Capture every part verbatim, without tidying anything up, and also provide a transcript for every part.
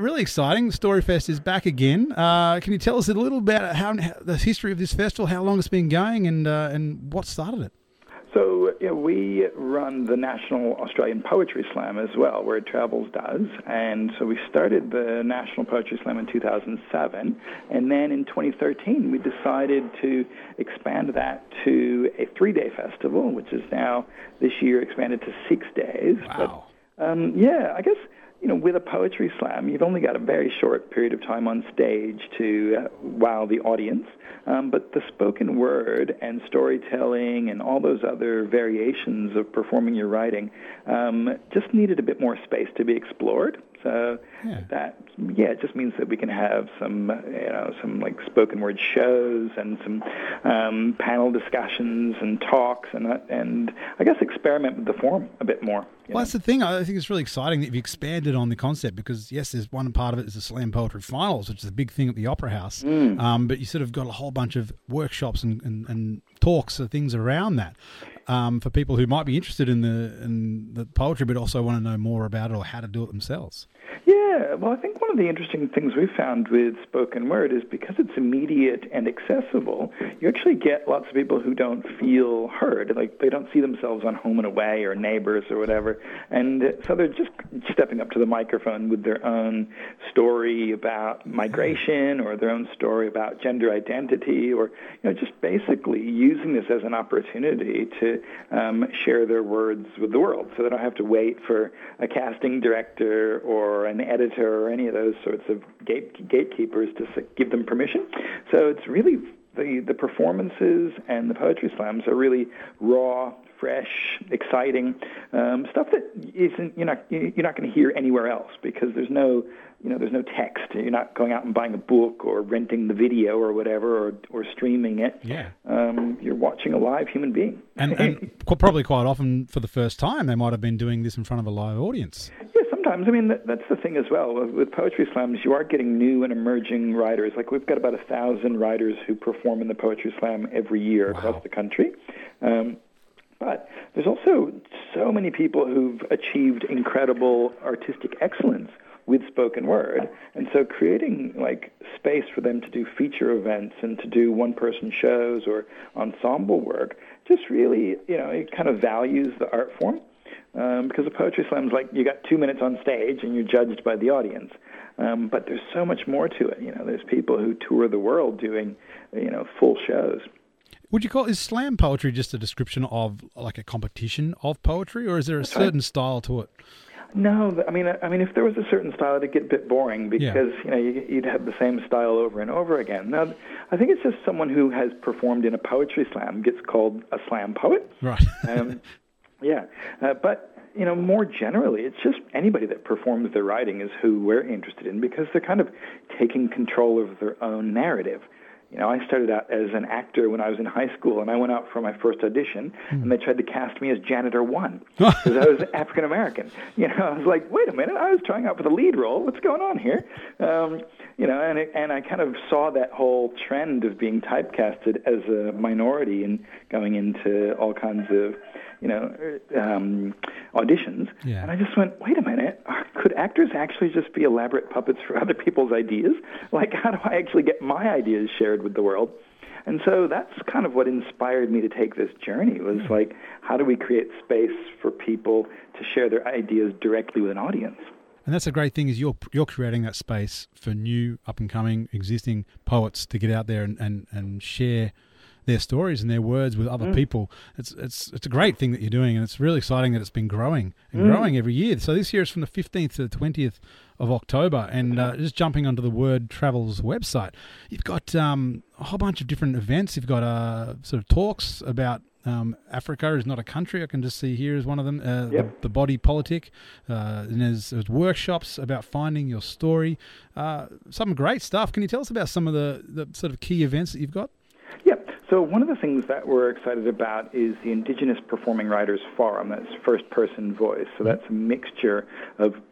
really exciting. Storyfest is back again. Uh, can you tell us a little about how, how the history of this festival, how long it's been going, and uh, and what started it? So you know, we run the National Australian Poetry Slam as well, where Travels does. And so we started the National Poetry Slam in two thousand seven. And then in twenty thirteen, we decided to expand that to a three-day festival, which is now this year expanded to six days. Wow. But, um, yeah, I guess, you know, with a poetry slam, you've only got a very short period of time on stage to uh, wow the audience. Um, but the spoken word and storytelling and all those other variations of performing your writing um, just needed a bit more space to be explored. So yeah. that, yeah, it just means that we can have some, you know, some like spoken word shows and some um, panel discussions and talks and uh, and I guess experiment with the form a bit more. Well, know? That's the thing. I think it's really exciting that you've expanded on the concept because, yes, there's one part of it is the Slam Poetry Finals, which is a big thing at the Opera House. Mm. Um, but you sort of got a whole bunch of workshops and, and, and talks and things around that um, for people who might be interested in the in the poetry but also want to know more about it or how to do it themselves. Yeah, well, I think one of the interesting things we've found with spoken word is because it's immediate and accessible, you actually get lots of people who don't feel heard, like they don't see themselves on Home and Away or Neighbours or whatever, and so they're just stepping up to the microphone with their own story about migration or their own story about gender identity or, you know, just basically using this as an opportunity to um, share their words with the world so they don't have to wait for a casting director or an editor or any of those sorts of gate, gatekeepers to give them permission. So it's really the, the performances and the poetry slams are really raw, fresh, exciting um, stuff that isn't you're not you're not going to hear anywhere else because there's no you know there's no text. You're not going out and buying a book or renting the video or whatever or or streaming it. Yeah, um, you're watching a live human being. And, and probably quite often for the first time they might have been doing this in front of a live audience. Yeah, sometimes. I mean, that, that's the thing as well. With, with poetry slams, you are getting new and emerging writers. Like we've got about a thousand writers who perform in the poetry slam every year wow. across the country. Um, But there's also so many people who've achieved incredible artistic excellence with spoken word. And so creating like space for them to do feature events and to do one-person shows or ensemble work just really, you know, it kind of values the art form. Um, because the poetry slam's like you got two minutes on stage and you're judged by the audience. Um, but there's so much more to it. You know, there's people who tour the world doing, you know, full shows. Would you call is slam poetry just a description of like a competition of poetry, or is there a That's certain right. style to it? No, I mean, I mean, if there was a certain style, it'd get a bit boring because yeah. you know you'd have the same style over and over again. Now, I think it's just someone who has performed in a poetry slam gets called a slam poet. Right. um, yeah, uh, but you know, more generally, it's just anybody that performs their writing is who we're interested in because they're kind of taking control of their own narrative. You know, I started out as an actor when I was in high school, and I went out for my first audition, mm. and they tried to cast me as Janitor One because I was African American. You know, I was like, wait a minute, I was trying out for the lead role. What's going on here? Um, you know, and it, and I kind of saw that whole trend of being typecasted as a minority and going into all kinds of, you know, um, auditions. Yeah. And I just went, wait a minute, could actors actually just be elaborate puppets for other people's ideas? Like, how do I actually get my ideas shared with the world? And so that's kind of what inspired me to take this journey was like, how do we create space for people to share their ideas directly with an audience? And that's a great thing is you're you're creating that space for new, up-and-coming, existing poets to get out there and, and, and share their stories and their words with other mm. people. It's it's it's a great thing that you're doing, and it's really exciting that it's been growing and mm. growing every year. So this year is from the fifteenth to the twentieth of October, and uh, just jumping onto the Word Travels website, you've got um, a whole bunch of different events. You've got uh, sort of talks about um, Africa is not a country. I can just see here is one of them, uh, yep. the, the body politic. Uh, and there's, there's workshops about finding your story. Uh, some great stuff. Can you tell us about some of the, the sort of key events that you've got? Yeah. So one of the things that we're excited about is the Indigenous Performing Writers Forum. That's first-person voice. So that's a mixture of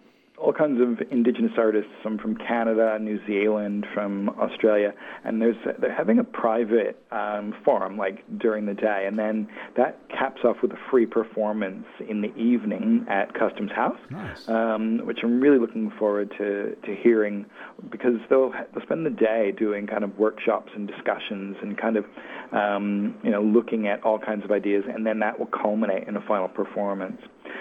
all kinds of Indigenous artists, some from Canada, New Zealand, from Australia, and there's they're having a private um, forum like during the day, and then that caps off with a free performance in the evening at Customs House, Nice. um, which I'm really looking forward to, to hearing, because they'll they'll spend the day doing kind of workshops and discussions and kind of um, you know looking at all kinds of ideas, and then that will culminate in a final performance.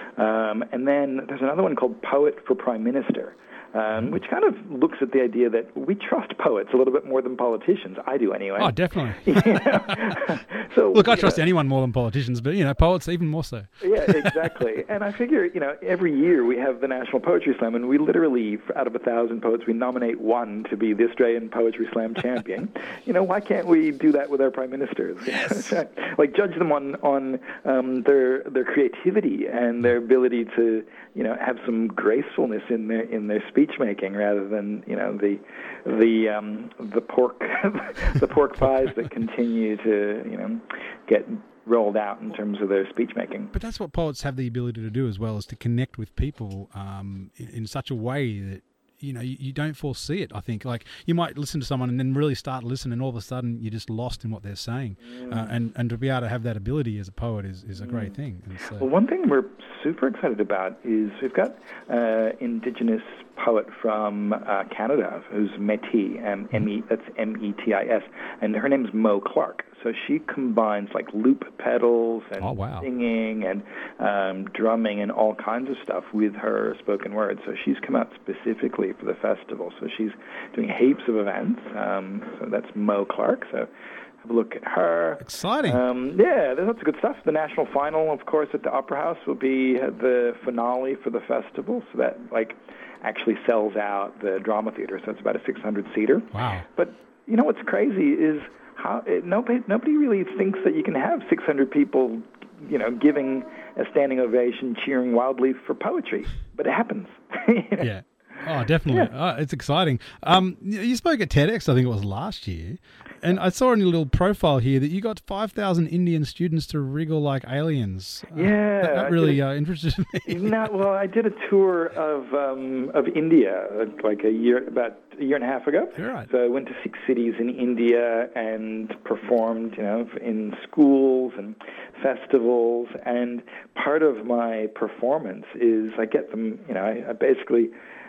Um, and then there's another one called Poet for Prime Minister, um, which kind of looks at the idea that we trust poets a little bit more than politicians. I do anyway. Oh, definitely. You know? So, Look, I you trust know, anyone more than politicians, but, you know, poets even more so. Yeah, exactly. And I figure, you know, every year we have the National Poetry Slam, and we literally, out of a thousand poets, we nominate one to be the Australian Poetry Slam champion. You know, why can't we do that with our prime ministers? Yes. Like, judge them on on um, their their creativity and their ability to, you know, have some gracefulness in their in their speech making, rather than, you know, the the um, the pork the pork pies that continue to, you know, get rolled out in terms of their speech making. But that's what poets have the ability to do as well, is to connect with people um, in, in such a way that, you know, you, you don't foresee it, I think. Like, you might listen to someone and then really start listening, and all of a sudden you're just lost in what they're saying. Mm. Uh, and, and to be able to have that ability as a poet is, is a great mm. thing. And so, well, one thing we're super excited about is we've got uh, Indigenous poet from uh, Canada who's Métis, um, M-E, that's M E T I S, and her name's Mo Clark. So she combines like loop pedals and oh, wow. singing and um, drumming and all kinds of stuff with her spoken word. So she's come out specifically for the festival. So she's doing heaps of events. Um, so that's Mo Clark. So have a look at her. Exciting. Um, yeah, there's lots of good stuff. The national final, of course, at the Opera House will be the finale for the festival. So that like actually sells out the drama theater. So it's about a six hundred seater. Wow. But you know what's crazy is how it, nobody nobody really thinks that you can have six hundred people, you know, giving a standing ovation, cheering wildly for poetry. But it happens. You know? Yeah. Oh, definitely. Yeah. Oh, it's exciting. Um, you spoke at TEDx, I think it was last year, and I saw in your little profile here that you got five thousand Indian students to wriggle like aliens. Uh, Yeah. That, that really uh, interested me. No, well, I did a tour of um, of India uh, like a year, about a year and a half ago. You're right. So I went to six cities in India and performed, you know, in schools and festivals. And part of my performance is I get them, you know, I, I basically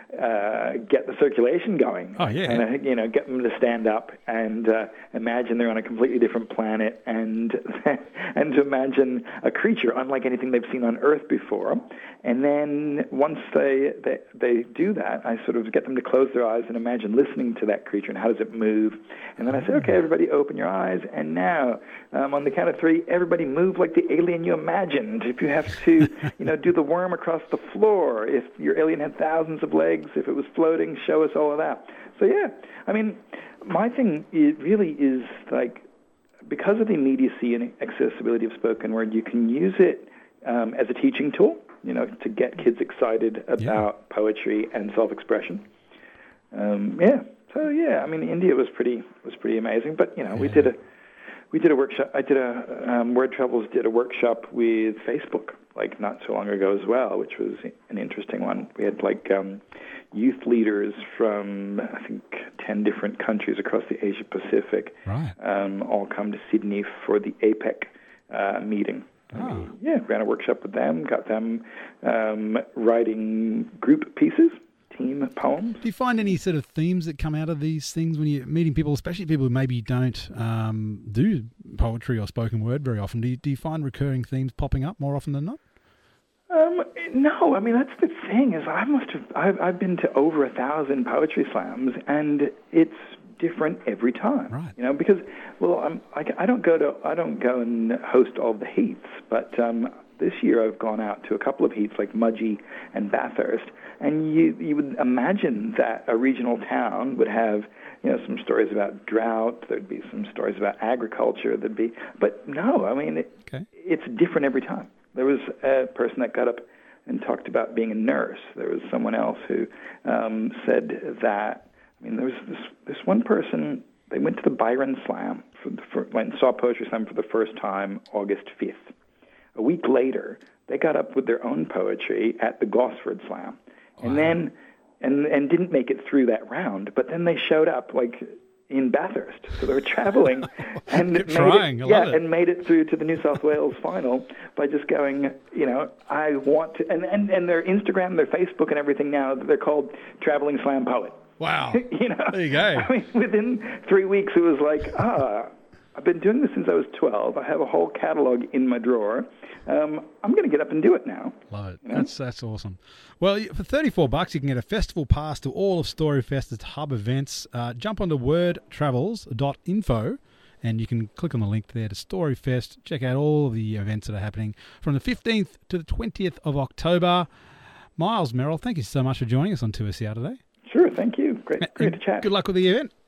uh, get the circulation going. Oh, yeah. And I, you know, get them to stand up and uh, imagine they're on a completely different planet, and and to imagine a creature unlike anything they've seen on Earth before. And then once they, they they do that, I sort of get them to close their eyes and imagine listening to that creature and how does it move. And then I say, okay, everybody open your eyes, and now um, on the count of three, everybody move like the alien you imagined. If you have to, you know, do the worm across the floor, if your alien had thousands of legs, if it was floating, show us all of that. So yeah, I mean, my thing it really is like, because of the immediacy and accessibility of spoken word, you can use it um, as a teaching tool, you know, to get kids excited about yeah. poetry and self-expression. Um, yeah. So yeah, I mean, India was pretty was pretty amazing. But you know, yeah. we did a we did a workshop. I did a um, Word Travels did a workshop with Facebook like not so long ago as well, which was an interesting one. We had like um, youth leaders from I think ten different countries across the Asia Pacific, right. um, all come to Sydney for the APEC uh, meeting. Oh. Yeah, ran a workshop with them, got them um, writing group pieces, team poems. Do you find any sort of themes that come out of these things when you're meeting people, especially people who maybe don't um, do poetry or spoken word very often? Do you, do you find recurring themes popping up more often than not? Um, no, I mean, that's the thing is I must have, I've, I've been to over a thousand poetry slams, and it's different every time, right. you know, because, well, I'm, I, I don't go to, I don't go and host all the heats, but um, this year I've gone out to a couple of heats like Mudgee and Bathurst, and you, you would imagine that a regional town would have, you know, some stories about drought, there'd be some stories about agriculture, there'd be, but no, I mean, it, okay. it's different every time. There was a person that got up and talked about being a nurse. There was someone else who um, said that, I mean, there was this, this one person, they went to the Byron Slam, for the, for, went and saw Poetry Slam for the first time August fifth. A week later, they got up with their own poetry at the Gosford Slam. Wow. And then and and didn't make it through that round. But then they showed up like in Bathurst, so they were traveling and Kept made trying. it, I yeah, love it. and made it through to the New South Wales final by just going, you know, I want to, and and, and their Instagram, their Facebook, and everything now, they're called Traveling Slam Poet. Wow. You know, There you go. I mean, within three weeks, it was like, ah, I've been doing this since I was twelve. I have a whole catalog in my drawer. Um, I'm going to get up and do it now. Love it. You know? That's that's awesome. Well, for thirty-four bucks, you can get a festival pass to all of Storyfest's hub events. Uh, jump onto word travels dot info and you can click on the link there to Storyfest. Check out all of the events that are happening from the fifteenth to the twentieth of October. Miles Merrill, thank you so much for joining us on two S C R today. Sure, thank you. Great, great And to chat. Good luck with the event.